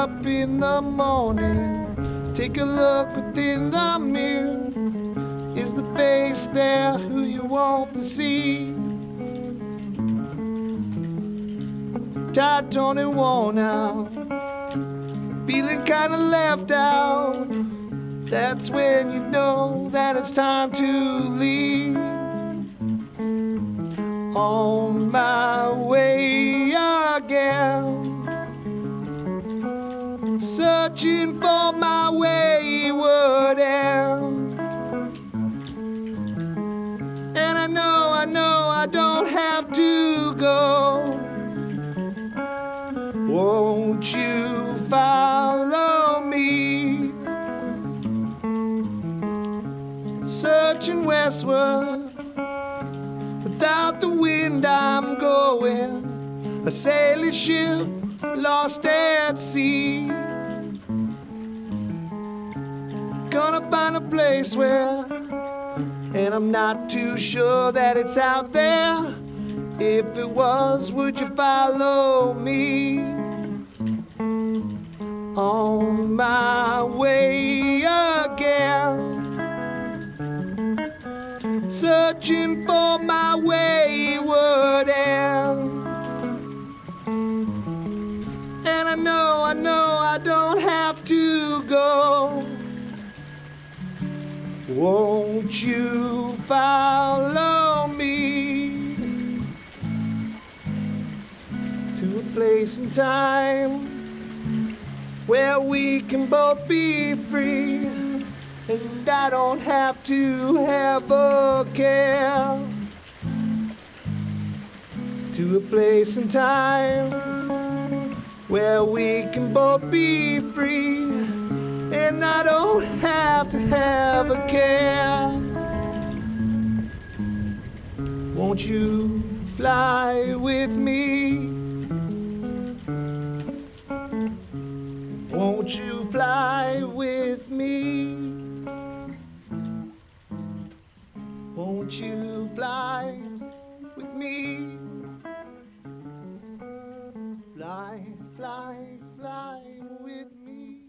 up in the morning, take a look within the mirror. Is the face there who you want to see? Tired, torn and worn out, feeling kinda left out. That's when you know that it's time to leave. On my way again, searching for my wayward end. And I know I don't have to go. Won't you follow me? Searching westward, without the wind I'm going, a sailing ship lost at sea. Gonna find a place where, and I'm not too sure that it's out there. If it was, would you follow me? On my way again, searching for my wayward end. And I know I don't have to go. Won't you follow me to a place and time where we can both be free, and I don't have to have a care. To a place and time where we can both be free, and I don't have to have a care. Won't you fly with me? Won't you fly with me? Won't you fly with me? Fly, fly, fly with me.